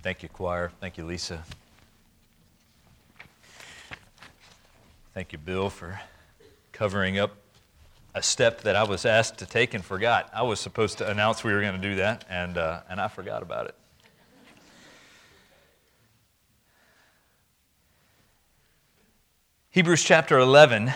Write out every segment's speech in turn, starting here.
Thank you, choir. Thank you, Lisa. Thank you, Bill, for covering up a step that I was asked to take and forgot. I was supposed to announce we were going to do that, and I forgot about it. Hebrews chapter 11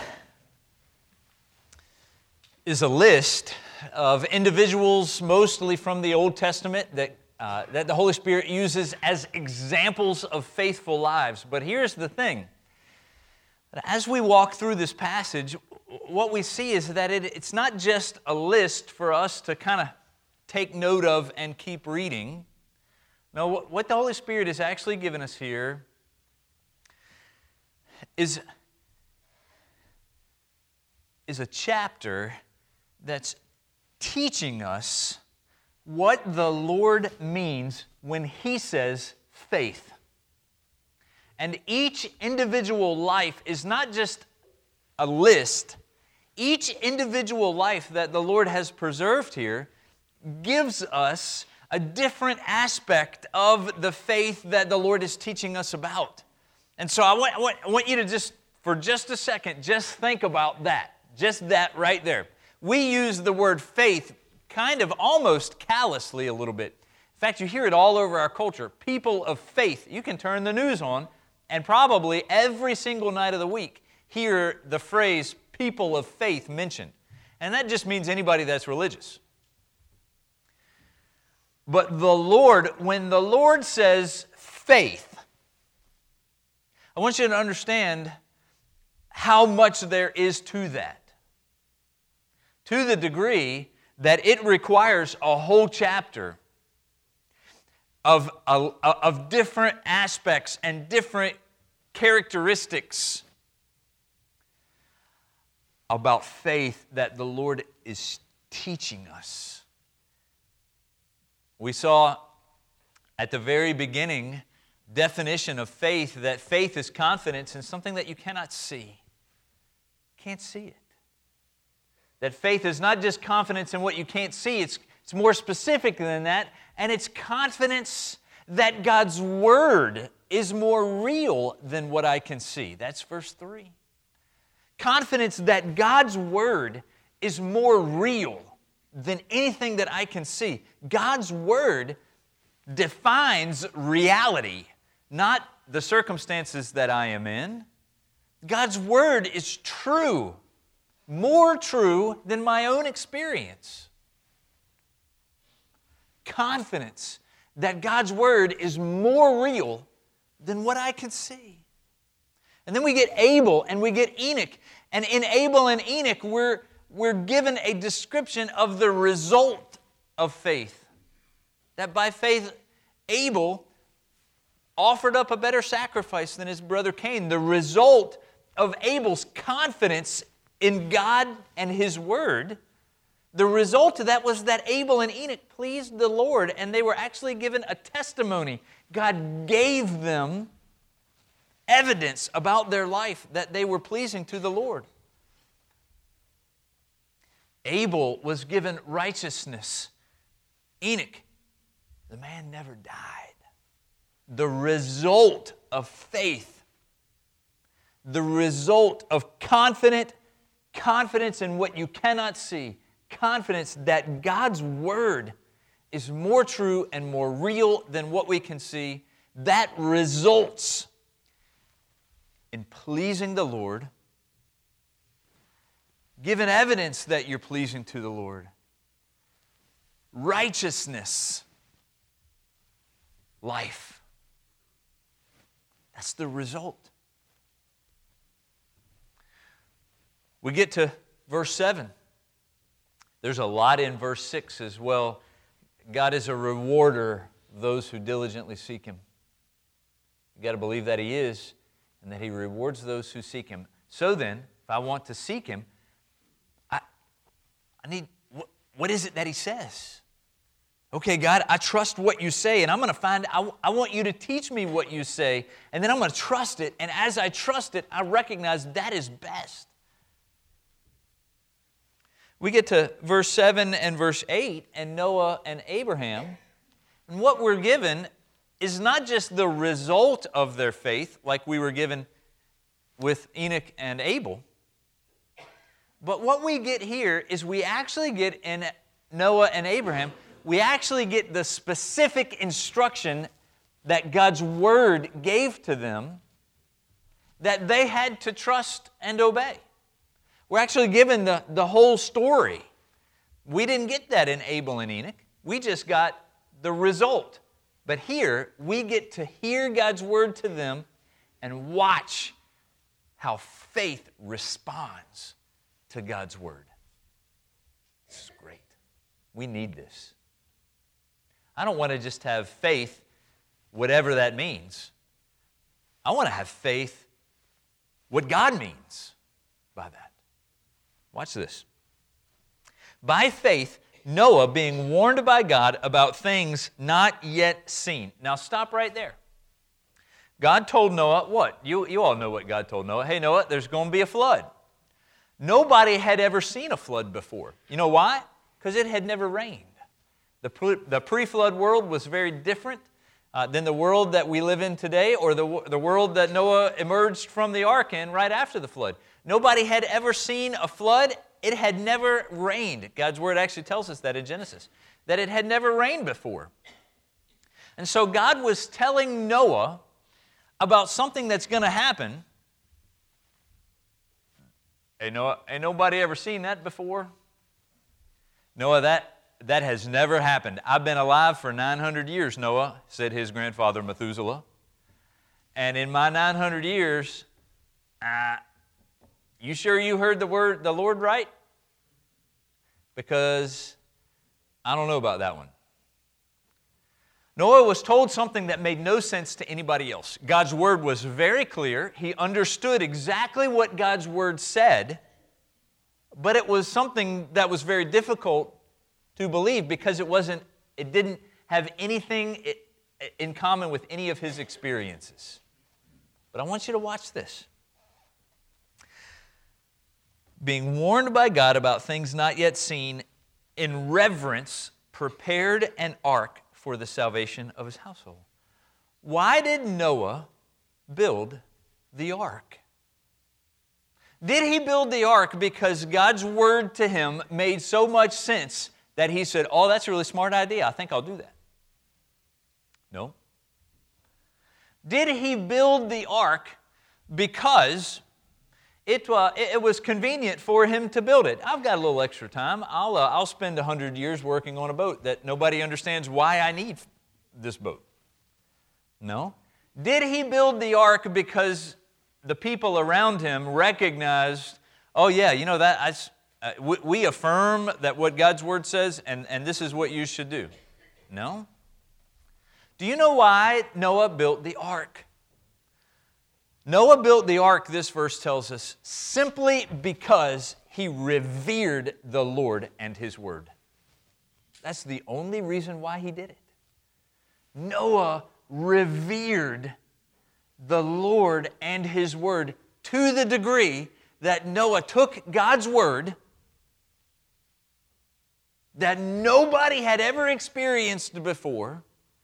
is a list of individuals, mostly from the Old Testament, that the Holy Spirit uses as examples of faithful lives. But here's the thing. As we walk through this passage, what we see is that it's not just a list for us to kind of take note of and keep reading. No, what the Holy Spirit has actually given us here is a chapter that's teaching us what the Lord means when He says faith. And each individual life is not just a list. Each individual life that the Lord has preserved here gives us a different aspect of the faith that the Lord is teaching us about. And so I want you to for just a second, just think about that. Just that right there. We use the word faith kind of almost callously a little bit. In fact, you hear it all over our culture. People of faith. You can turn the news on and probably every single night of the week hear the phrase people of faith mentioned. And that just means anybody that's religious. But the Lord, when the Lord says faith, I want you to understand how much there is to that. To the degree that it requires a whole chapter of different aspects and different characteristics about faith that the Lord is teaching us. We saw at the very beginning definition of faith that faith is confidence in something that you cannot see. Can't see it. That faith is not just confidence in what you can't see, it's more specific than that, and it's confidence that God's Word is more real than what I can see. That's verse 3. Confidence that God's Word is more real than anything that I can see. God's Word defines reality, not the circumstances that I am in. God's Word is true. More true than my own experience. Confidence that God's Word is more real than what I can see. And then we get Abel and we get Enoch. And in Abel and Enoch, we're given a description of the result of faith. That by faith, Abel offered up a better sacrifice than his brother Cain. The result of Abel's confidence in God and His Word, the result of that was that Abel and Enoch pleased the Lord, and they were actually given a testimony. God gave them evidence about their life that they were pleasing to the Lord. Abel was given righteousness. Enoch, the man never died. The result of faith, the result of confidence in what you cannot see, confidence that God's Word is more true and more real than what we can see, that results in pleasing the Lord, given evidence that you're pleasing to the Lord, righteousness, life. That's the result. We get to verse 7. There's a lot in verse 6 as well. God is a rewarder of those who diligently seek Him. You've got to believe that He is and that He rewards those who seek Him. So then, if I want to seek Him, I need, what is it that He says? Okay, God, I trust what You say, and I'm going to I want You to teach me what You say, and then I'm going to trust it, and as I trust it, I recognize that is best. We get to verse 7 and verse 8, and Noah and Abraham, and what we're given is not just the result of their faith, like we were given with Enoch and Abel, but what we get here is we actually get in Noah and Abraham, we actually get the specific instruction that God's Word gave to them that they had to trust and obey. We're actually given the whole story. We didn't get that in Abel and Enoch. We just got the result. But here, we get to hear God's Word to them and watch how faith responds to God's Word. This is great. We need this. I don't want to just have faith, whatever that means. I want to have faith, what God means by that. Watch this. By faith, Noah, being warned by God about things not yet seen. Now stop right there. God told Noah what? You all know what God told Noah. Hey Noah, there's going to be a flood. Nobody had ever seen a flood before. You know why? Because it had never rained. The pre-flood world was very different than the world that we live in today, or the world that Noah emerged from the ark in right after the flood. Nobody had ever seen a flood. It had never rained. God's Word actually tells us that in Genesis, that it had never rained before. And so God was telling Noah about something that's going to happen. Hey Noah, ain't nobody ever seen that before? Noah, that has never happened. I've been alive for 900 years, Noah, said his grandfather Methuselah. And in my 900 years, you sure you heard the Lord right? Because I don't know about that one. Noah was told something that made no sense to anybody else. God's Word was very clear. He understood exactly what God's Word said, but it was something that was very difficult to believe because it didn't have anything in common with any of his experiences. But I want you to watch this. Being warned by God about things not yet seen, in reverence, prepared an ark for the salvation of his household. Why did Noah build the ark? Did he build the ark because God's Word to him made so much sense that he said, oh, that's a really smart idea, I think I'll do that? No. Did he build the ark because it was convenient for him to build it? I've got a little extra time. I'll spend 100 years working on a boat that nobody understands why I need this boat. No. Did he build the ark because the people around him recognized, oh yeah, you know that we affirm that what God's Word says, and this is what you should do? No. Do you know why Noah built the ark? Noah built the ark, this verse tells us, simply because he revered the Lord and His Word. That's the only reason why he did it. Noah revered the Lord and His Word to the degree that Noah took God's Word that nobody had ever experienced before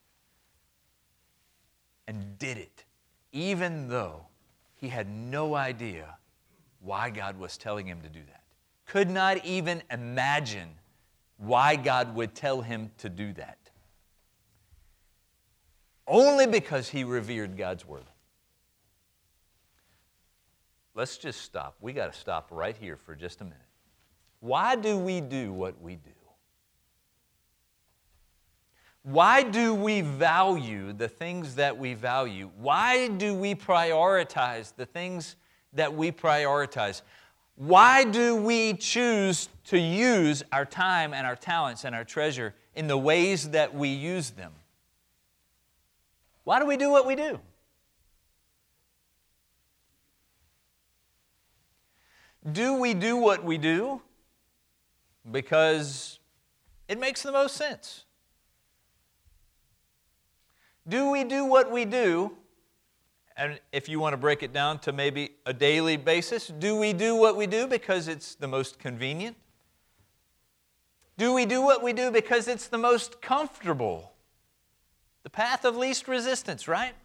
and did it, even though he had no idea why God was telling him to do that. Could not even imagine why God would tell him to do that. Only because he revered God's Word. Let's just stop. We got to stop right here for just a minute. Why do we do what we do? Why do we value the things that we value? Why do we prioritize the things that we prioritize? Why do we choose to use our time and our talents and our treasure in the ways that we use them? Why do we do what we do? Do we do what we do because it makes the most sense? Do we do what we do, and if you want to break it down to maybe a daily basis, do we do what we do because it's the most convenient? Do we do what we do because it's the most comfortable? The path of least resistance, right?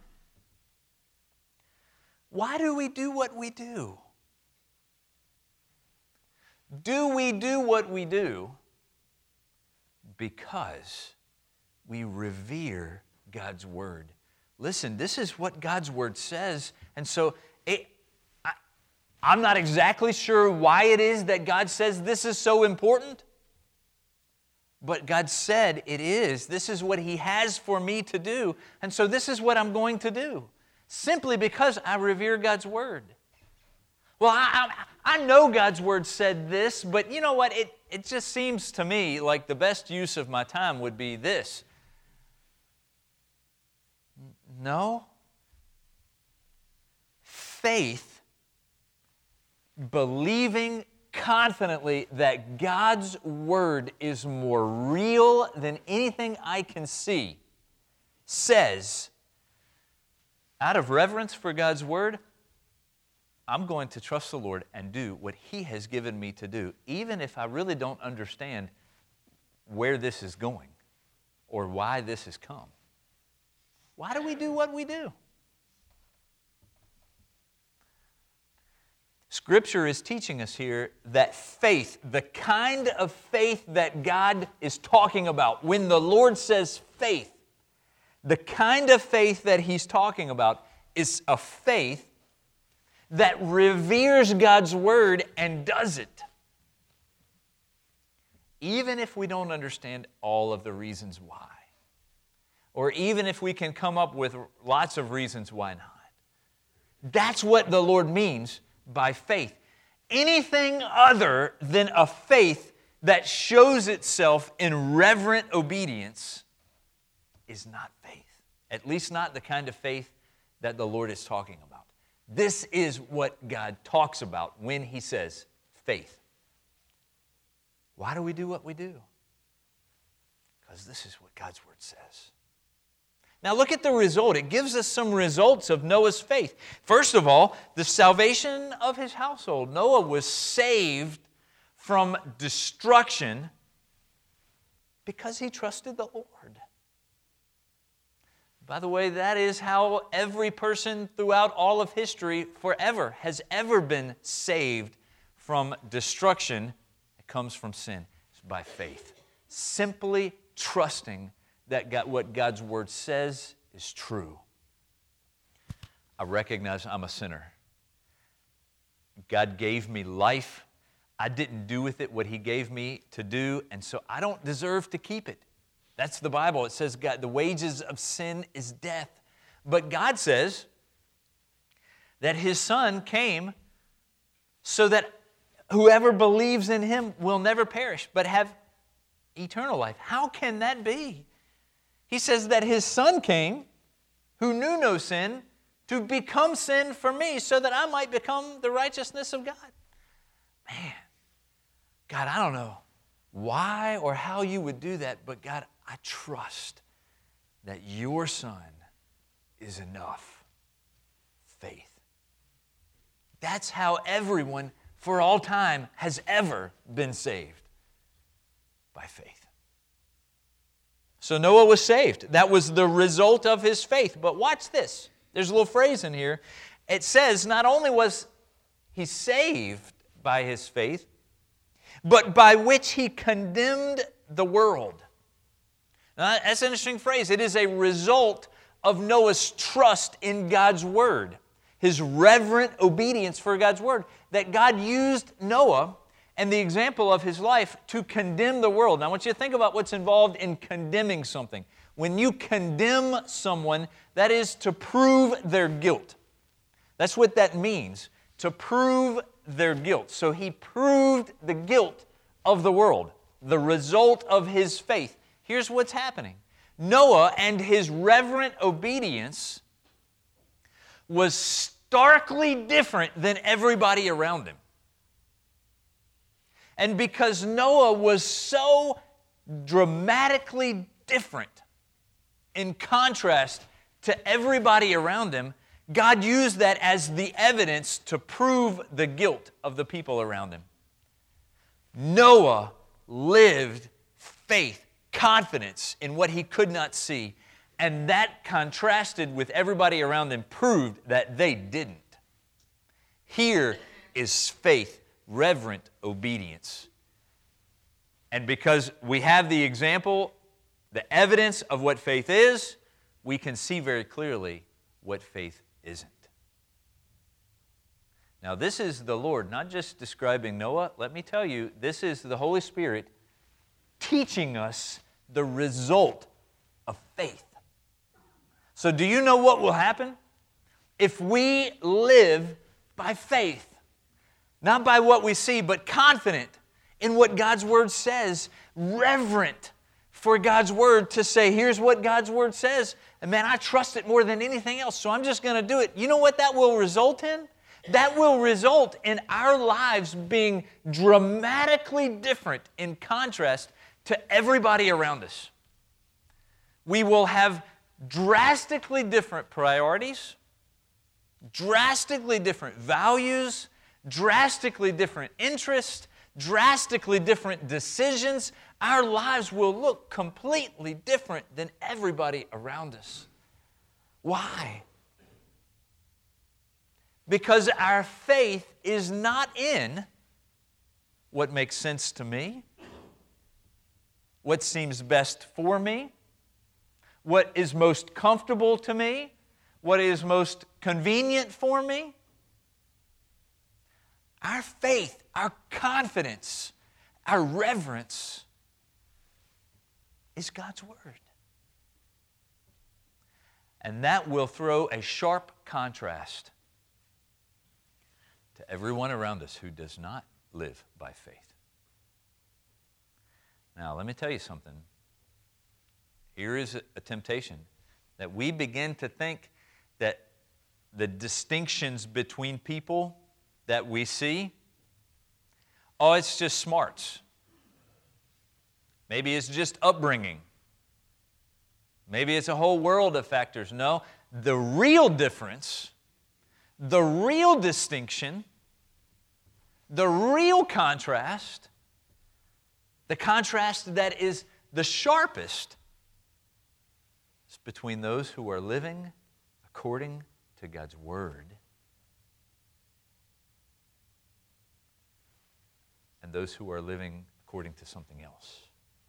Why do we do what we do? Do we do what we do because we revere God's Word? Listen, this is what God's Word says, and so I'm not exactly sure why it is that God says this is so important, but God said it is. This is what He has for me to do, and so this is what I'm going to do, simply because I revere God's Word. Well, I know God's Word said this, but you know what? It just seems to me like the best use of my time would be this. No. Faith, believing confidently that God's Word is more real than anything I can see, says, out of reverence for God's Word, I'm going to trust the Lord and do what He has given me to do, even if I really don't understand where this is going or why this has come. Why do we do what we do? Scripture is teaching us here that faith, the kind of faith that God is talking about, when the Lord says faith, the kind of faith that He's talking about is a faith that reveres God's Word and does it, even if we don't understand all of the reasons why, or even if we can come up with lots of reasons why not. That's what the Lord means by faith. Anything other than a faith that shows itself in reverent obedience is not faith, at least not the kind of faith that the Lord is talking about. This is what God talks about when He says faith. Why do we do what we do? Because this is what God's Word says. Now look at the result. It gives us some results of Noah's faith. First of all, the salvation of his household. Noah was saved from destruction because he trusted the Lord. By the way, that is how every person throughout all of history forever has ever been saved from destruction. It comes from sin. It's by faith. Simply trusting that what God's Word says is true. I recognize I'm a sinner. God gave me life. I didn't do with it what He gave me to do, and so I don't deserve to keep it. That's the Bible. It says God, the wages of sin is death. But God says that His Son came so that whoever believes in Him will never perish, but have eternal life. How can that be? He says that His Son came, who knew no sin, to become sin for me so that I might become the righteousness of God. Man, God, I don't know why or how You would do that, but God, I trust that Your Son is enough. Faith. That's how everyone for all time has ever been saved. By faith. So Noah was saved. That was the result of his faith. But watch this. There's a little phrase in here. It says not only was he saved by his faith, but by which he condemned the world. Now, that's an interesting phrase. It is a result of Noah's trust in God's Word, his reverent obedience for God's Word, that God used Noah and the example of his life to condemn the world. Now, I want you to think about what's involved in condemning something. When you condemn someone, that is to prove their guilt. That's what that means, to prove their guilt. So he proved the guilt of the world, the result of his faith. Here's what's happening. Noah and his reverent obedience was starkly different than everybody around him. And because Noah was so dramatically different in contrast to everybody around him, God used that as the evidence to prove the guilt of the people around him. Noah lived faith, confidence in what he could not see, And that contrasted with everybody around them proved that they didn't. Here is faith, reverent obedience. And because we have the example, the evidence of what faith is, we can see very clearly what faith isn't. Now, this is the Lord, not just describing Noah. Let me tell you, this is the Holy Spirit teaching us the result of faith. So do you know what will happen? If we live by faith, not by what we see, but confident in what God's Word says, reverent for God's Word to say, here's what God's Word says, and man, I trust it more than anything else, so I'm just going to do it. You know what that will result in? That will result in our lives being dramatically different in contrast to everybody around us. We will have drastically different priorities, drastically different values, drastically different interests, drastically different decisions. Our lives will look completely different than everybody around us. Why? Because our faith is not in what makes sense to me, what seems best for me, what is most comfortable to me, what is most convenient for me. Our faith, our confidence, our reverence is God's Word. And that will throw a sharp contrast to everyone around us who does not live by faith. Now, let me tell you something. Here is a temptation that we begin to think that the distinctions between people that we see, oh, it's just smarts. Maybe it's just upbringing. Maybe it's a whole world of factors. No, the real difference, the real distinction, the real contrast, the contrast that is the sharpest, is between those who are living according to God's Word and those who are living according to something else.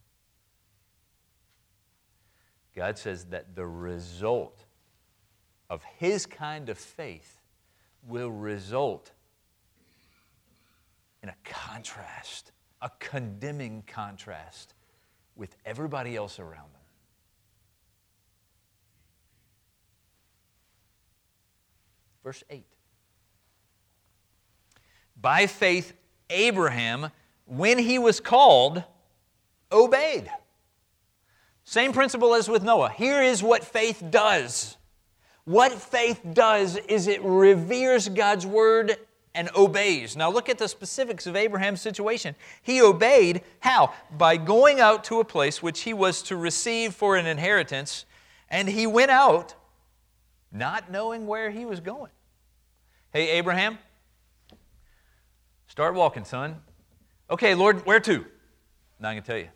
God says that the result of His kind of faith will result in a contrast, a condemning contrast with everybody else around them. Verse 8. By faith, Abraham, when he was called, obeyed. Same principle as with Noah. Here is what faith does. What faith does is it reveres God's Word and obeys. Now look at the specifics of Abraham's situation. He obeyed, how? By going out to a place which he was to receive for an inheritance, and he went out not knowing where he was going. Hey, Abraham, start walking, son. Okay, Lord, where to? Now I can tell you.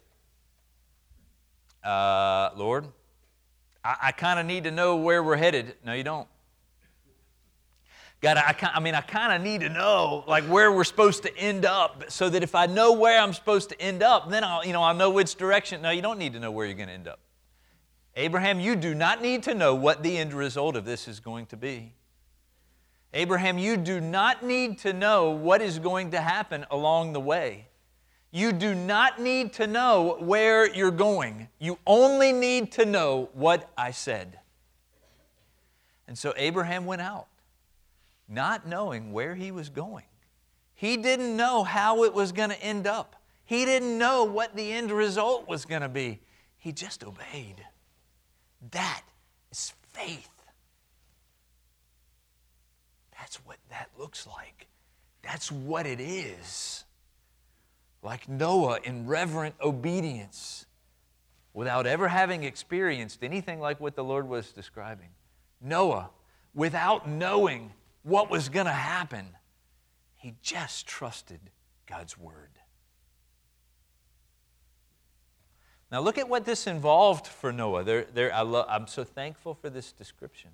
Lord, I kind of need to know where we're headed. No, you don't. God, I kind of need to know like where we're supposed to end up, so that if I know where I'm supposed to end up, then I'll know which direction. No, you don't need to know where you're going to end up. Abraham, you do not need to know what the end result of this is going to be. Abraham, you do not need to know what is going to happen along the way. You do not need to know where you're going. You only need to know what I said. And so Abraham went out, not knowing where he was going. He didn't know how it was going to end up. He didn't know what the end result was going to be. He just obeyed. That is faith. That's what that looks like. That's what it is. Like Noah in reverent obedience, without ever having experienced anything like what the Lord was describing. Noah, without knowing what was going to happen, he just trusted God's Word. Now look at what this involved for Noah. I'm so thankful for this description.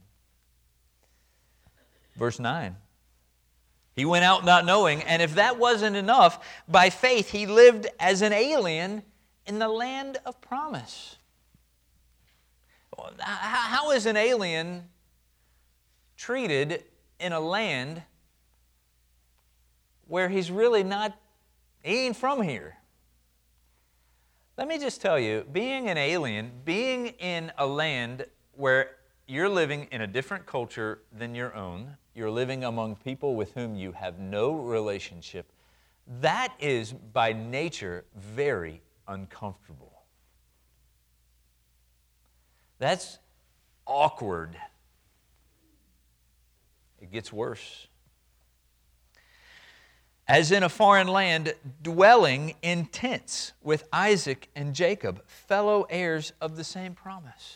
Verse 9. He went out not knowing, and if that wasn't enough, by faith he lived as an alien in the land of promise. How is an alien treated in a land where he's really not, he ain't from here? Let me just tell you, being an alien, being in a land where you're living in a different culture than your own, you're living among people with whom you have no relationship, that is by nature very uncomfortable. That's awkward. It gets worse. As in a foreign land, dwelling in tents with Isaac and Jacob, fellow heirs of the same promise.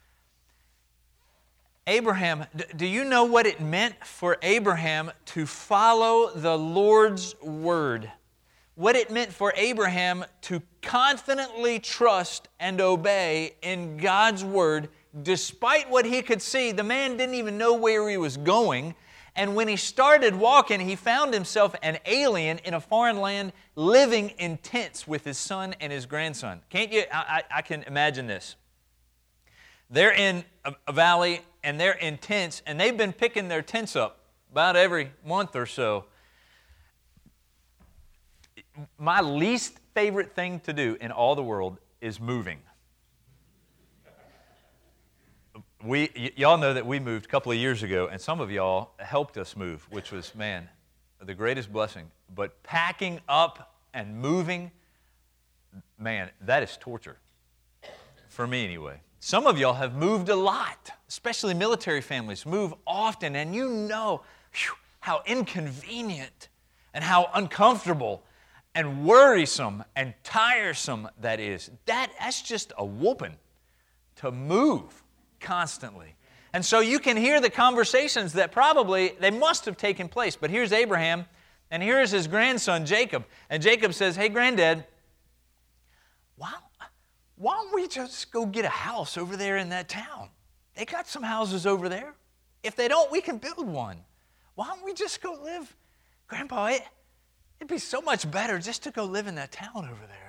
Abraham, do you know what it meant for Abraham to follow the Lord's word? What it meant for Abraham to confidently trust and obey in God's word, despite what he could see. The man didn't even know where he was going. And when he started walking, he found himself an alien in a foreign land, living in tents with his son and his grandson. Can't you? I can imagine this. They're in a valley, and they're in tents, and they've been picking their tents up about every month or so. My least favorite thing to do in all the world is moving. Y'all know that we moved a couple of years ago, and some of y'all helped us move, which was, man, the greatest blessing. But packing up and moving, man, that is torture. For me, anyway. Some of y'all have moved a lot, especially military families move often, and you know how inconvenient and how uncomfortable and worrisome and tiresome that is. That's just a whooping to move constantly. And so you can hear the conversations that probably, they must have taken place. But here's Abraham, and here's his grandson Jacob. And Jacob says, hey, Granddad, why don't we just go get a house over there in that town? They got some houses over there. If they don't, we can build one. Why don't we just go live? Grandpa, it'd be so much better just to go live in that town over there.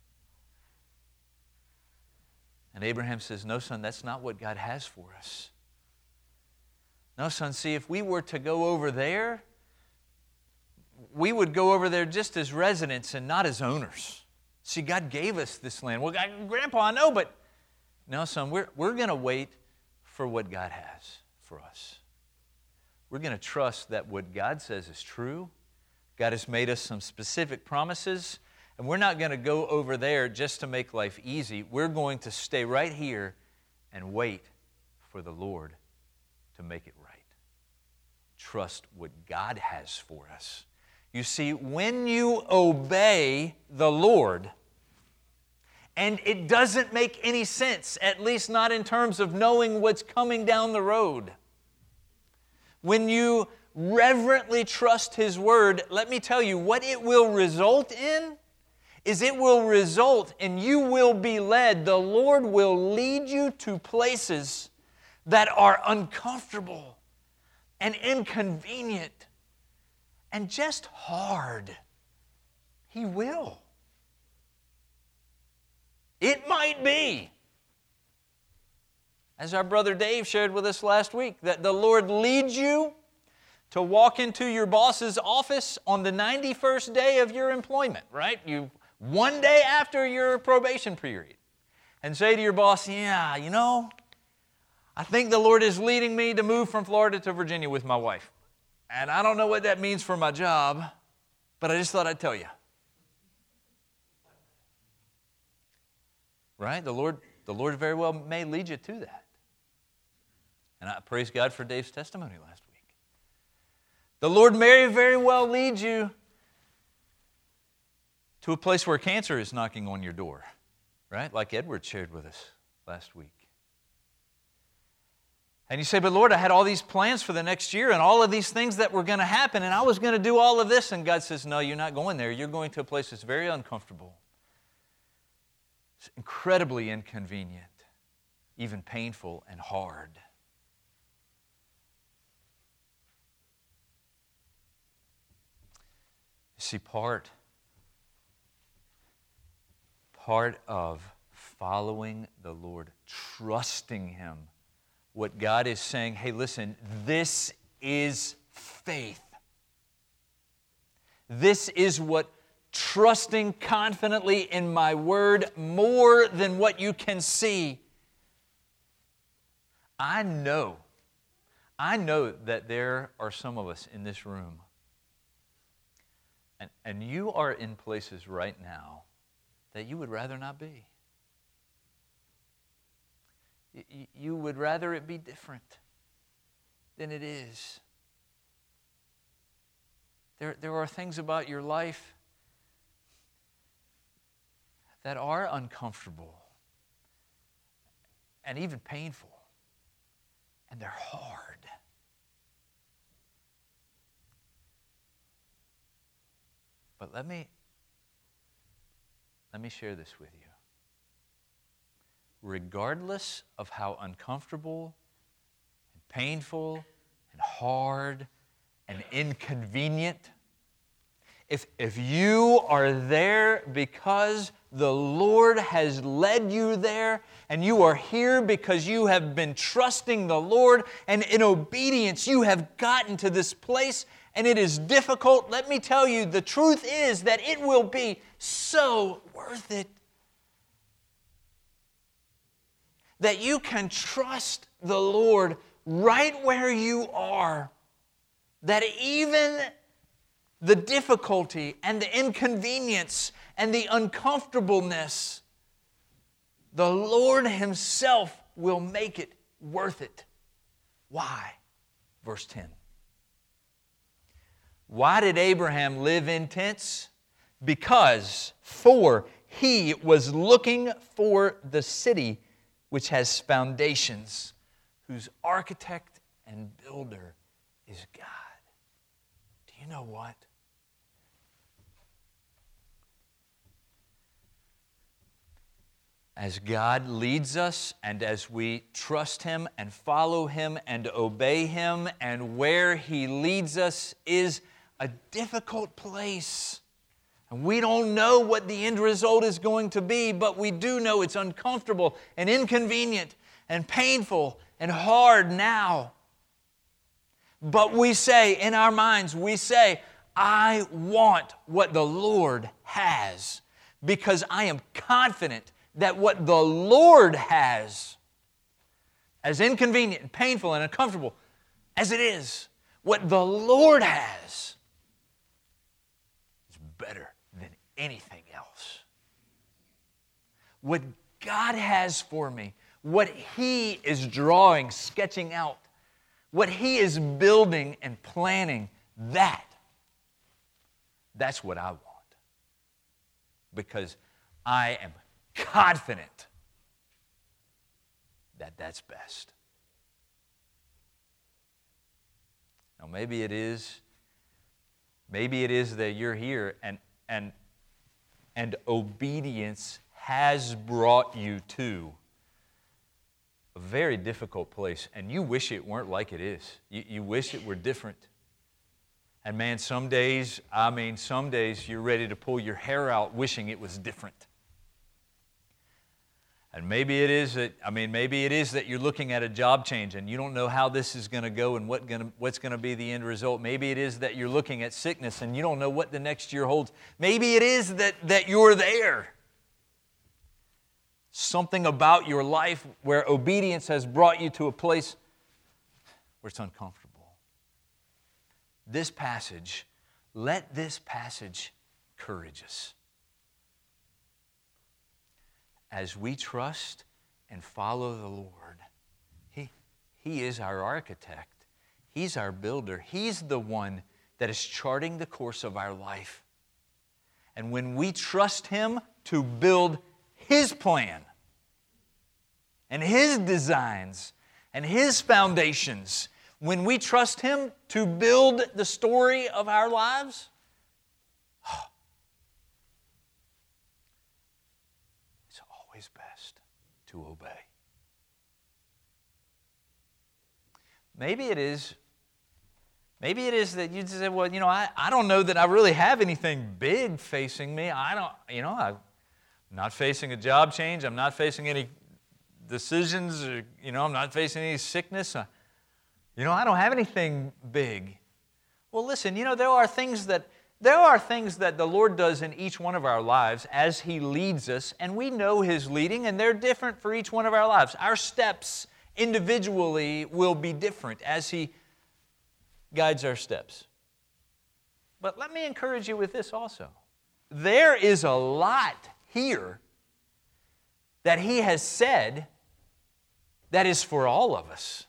And Abraham says, no, son, that's not what God has for us. No, son, see, if we were to go over there, we would go over there just as residents and not as owners. See, God gave us this land. Well, Grandpa, I know, but no, son, we're going to wait for what God has for us. We're going to trust that what God says is true. God has made us some specific promises, and we're not going to go over there just to make life easy. We're going to stay right here and wait for the Lord to make it right. Trust what God has for us. You see, when you obey the Lord, and it doesn't make any sense, at least not in terms of knowing what's coming down the road. When you reverently trust His Word, let me tell you, what it will result in is it will result in you will be led. The Lord will lead you to places that are uncomfortable and inconvenient and just hard. He will. It might be, as our brother Dave shared with us last week, that the Lord leads you to walk into your boss's office on the 91st day of your employment, right? One day after your probation period, and say to your boss, yeah, you know, I think the Lord is leading me to move from Florida to Virginia with my wife. And I don't know what that means for my job, but I just thought I'd tell you. Right? The Lord very well may lead you to that. And I praise God for Dave's testimony last week. The Lord may very well lead you to a place where cancer is knocking on your door, right? Like Edward shared with us last week. And you say, but Lord, I had all these plans for the next year and all of these things that were going to happen and I was going to do all of this. And God says, no, you're not going there. You're going to a place that's very uncomfortable. It's incredibly inconvenient, even painful and hard. See, part of following the Lord, trusting Him, what God is saying, hey, listen, this is faith. This is what trusting confidently in my word more than what you can see. I know that there are some of us in this room, and you are in places right now that you would rather not be. You would rather it be different than it is. There are things about your life that are uncomfortable and even painful, and they're hard. But let me share this with you. Regardless of how uncomfortable and painful and hard and inconvenient, if you are there because the Lord has led you there, and you are here because you have been trusting the Lord, and in obedience you have gotten to this place, and it is difficult, let me tell you, the truth is that it will be so worth it. That you can trust the Lord right where you are. That even the difficulty and the inconvenience and the uncomfortableness, the Lord Himself will make it worth it. Why? Verse 10. Why did Abraham live in tents? For he was looking for the city which has foundations, whose architect and builder is God. Do you know what? As God leads us and as we trust Him and follow Him and obey Him, and where He leads us is a difficult place. And we don't know what the end result is going to be, but we do know it's uncomfortable and inconvenient and painful and hard now. But we say, in our minds, I want what the Lord has, because I am confident that what the Lord has, as inconvenient and painful and uncomfortable as it is, what the Lord has is better than anything else. What God has for me, what He is drawing, sketching out, what He is building and planning, that's what I want. Because I am confident that that's best. Now maybe it is that you're here and obedience has brought you to a very difficult place, and you wish it weren't like it is. You wish it were different. And man, some days you're ready to pull your hair out wishing it was different. And maybe it is that you're looking at a job change and you don't know how this is going to go and what's going to be the end result. Maybe it is that you're looking at sickness and you don't know what the next year holds. Maybe it is that you're there. Something about your life where obedience has brought you to a place where it's uncomfortable. Let this passage encourage us. As we trust and follow the Lord, He is our architect. He's our builder. He's the one that is charting the course of our life. And when we trust Him to build His plan and His designs and His foundations, when we trust Him to build the story of our lives, to obey. Maybe it is that you say, well, I don't know that I really have anything big facing me. I'm not facing a job change. I'm not facing any decisions. I'm not facing any sickness. I don't have anything big. Well, listen, there are things that the Lord does in each one of our lives as He leads us, and we know His leading, and they're different for each one of our lives. Our steps individually will be different as He guides our steps. But let me encourage you with this also. There is a lot here that He has said that is for all of us.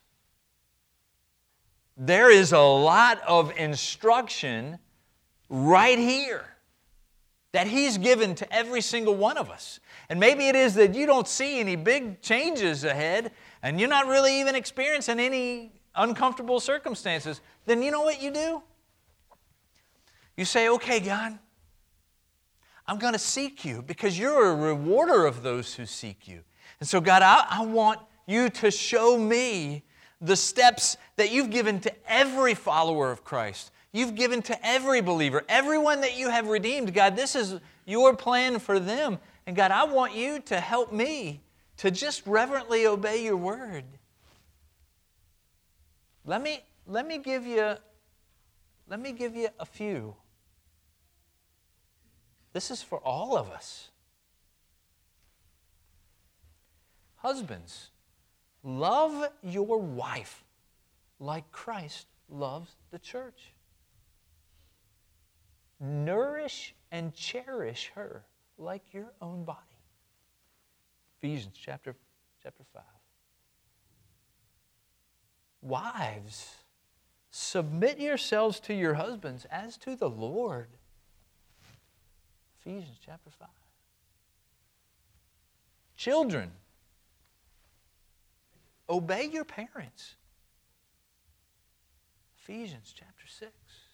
There is a lot of instruction right here that He's given to every single one of us. And maybe it is that you don't see any big changes ahead and you're not really even experiencing any uncomfortable circumstances. Then you know what you do? You say, okay, God, I'm going to seek You because You're a rewarder of those who seek You. And so, God, I want You to show me the steps that You've given to every follower of Christ. You've given to every believer, everyone that You have redeemed. God, this is Your plan for them. And God, I want You to help me to just reverently obey Your word. Let me give you a few. This is for all of us. Husbands, love your wife like Christ loves the church. Nourish and cherish her like your own body. Ephesians chapter 5. Wives, submit yourselves to your husbands as to the Lord. Ephesians chapter 5. Children, obey your parents. Ephesians chapter 6.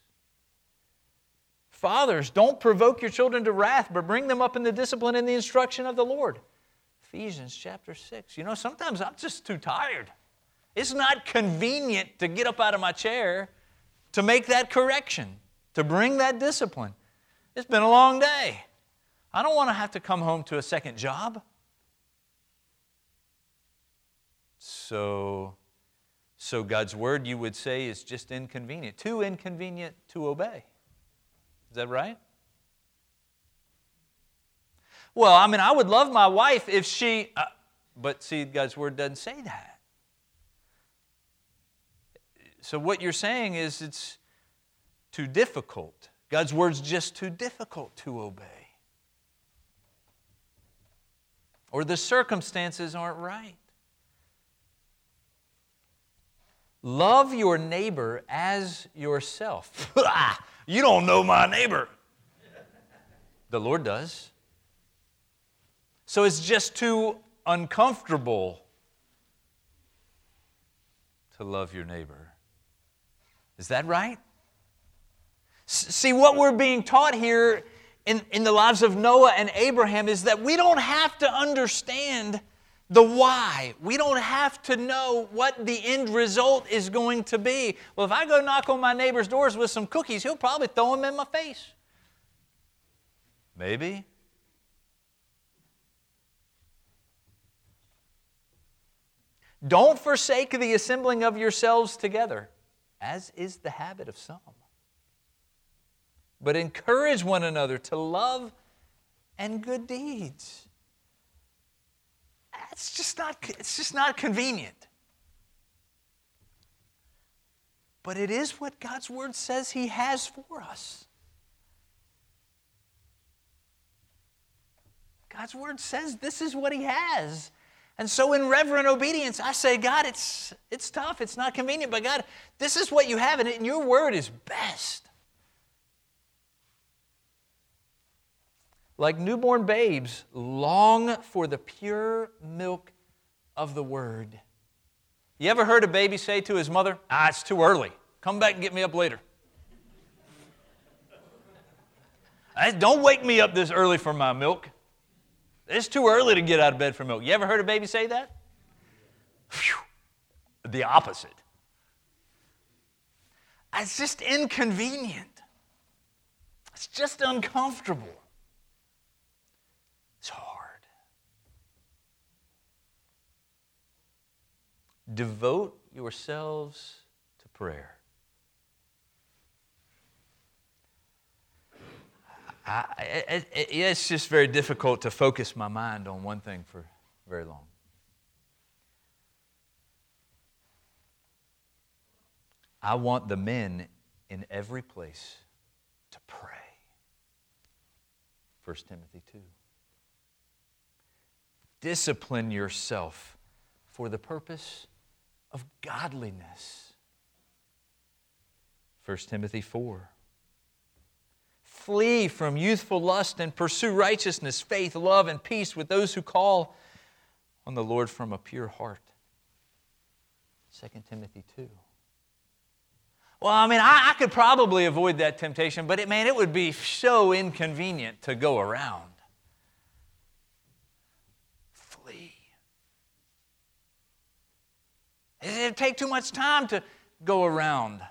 Fathers, don't provoke your children to wrath, but bring them up in the discipline and the instruction of the Lord. Ephesians chapter 6. Sometimes I'm just too tired. It's not convenient to get up out of my chair to make that correction, to bring that discipline. It's been a long day. I don't want to have to come home to a second job. So God's word, you would say, is just inconvenient. Too inconvenient to obey. Is that right? Well, I would love my wife if she... but see, God's word doesn't say that. So what you're saying is it's too difficult. God's word's just too difficult to obey. Or the circumstances aren't right. Love your neighbor as yourself. You don't know my neighbor. The Lord does. So it's just too uncomfortable to love your neighbor. Is that right? See, what we're being taught here in the lives of Noah and Abraham is that we don't have to understand the why. We don't have to know what the end result is going to be. Well, if I go knock on my neighbor's doors with some cookies, he'll probably throw them in my face. Maybe. Don't forsake the assembling of yourselves together, as is the habit of some. But encourage one another to love and good deeds. It's just not convenient. But it is what God's word says He has for us. God's word says this is what He has. And so in reverent obedience, I say, God, it's tough, it's not convenient, but God, this is what You have, and Your word is best. Like newborn babes, long for the pure milk of the word. You ever heard a baby say to his mother, it's too early. Come back and get me up later. Don't wake me up this early for my milk. It's too early to get out of bed for milk. You ever heard a baby say that? Phew. The opposite. It's just inconvenient. It's just uncomfortable. It's hard. Devote yourselves to prayer. It's just very difficult to focus my mind on one thing for very long. I want the men in every place to pray. 1 Timothy 2. Discipline yourself for the purpose of godliness. 1 Timothy 4. Flee from youthful lust and pursue righteousness, faith, love, and peace with those who call on the Lord from a pure heart. 2 Timothy 2. Well, I could probably avoid that temptation, but it would be so inconvenient to go around. Flee. It'd take too much time to go around.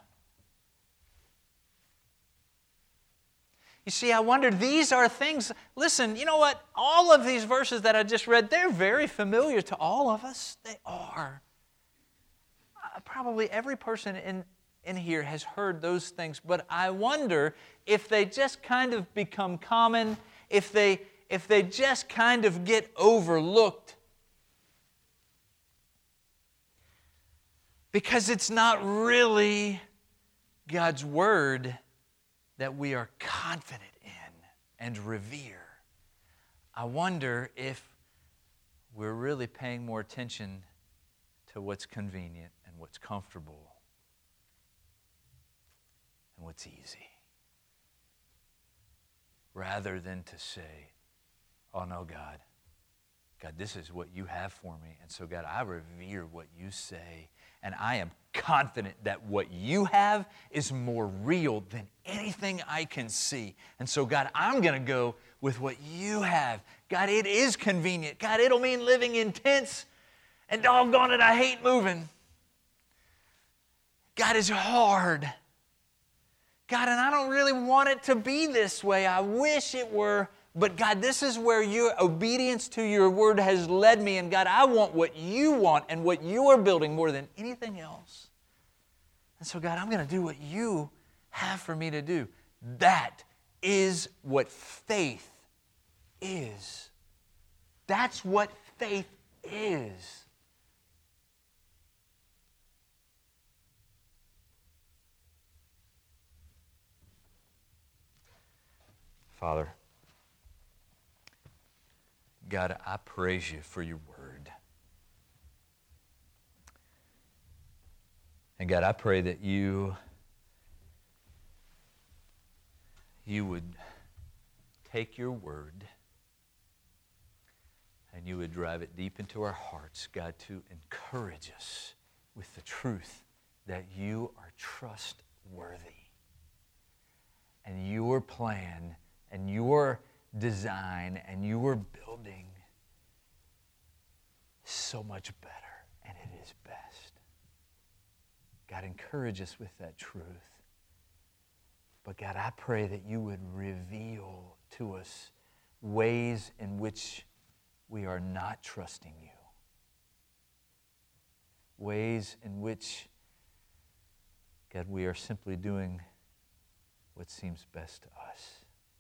You see, I wonder, these are things, listen, you know what? All of these verses that I just read, they're very familiar to all of us. They are. Probably every person in here has heard those things, but I wonder if they just kind of become common, if they just kind of get overlooked. Because it's not really God's Word that we are confident in and revere. I wonder if we're really paying more attention to what's convenient and what's comfortable and what's easy, rather than to say, oh no, God, this is what you have for me. And so God, I revere what you say. And I am confident that what you have is more real than anything I can see. And so, God, I'm going to go with what you have. God, it is convenient. God, it'll mean living in tents. And doggone it, I hate moving. God, it's hard. God, and I don't really want it to be this way. I wish it were. But God, this is where your obedience to your word has led me. And God, I want what you want and what you are building more than anything else. And so God, I'm going to do what you have for me to do. That is what faith is. That's what faith is. Father, God, I praise you for your word. And God, I pray that you would take your word and you would drive it deep into our hearts, God, to encourage us with the truth that you are trustworthy. And your plan and your design and your building is so much better, and it is best. God, encourage us with that truth. But God, I pray that you would reveal to us ways in which we are not trusting you. Ways in which, God, we are simply doing what seems best to us.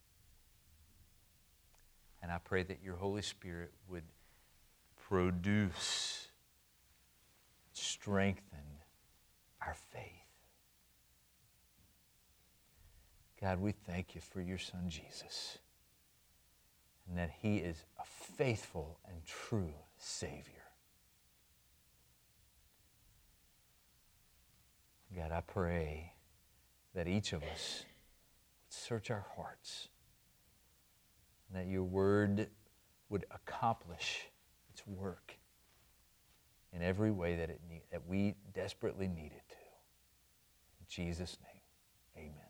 And I pray that your Holy Spirit would produce, strengthen our faith. God, we thank you for your Son, Jesus, and that he is a faithful and true Savior. God, I pray that each of us would search our hearts, and that your word would accomplish its work in every way that we desperately need it to. In Jesus' name, amen.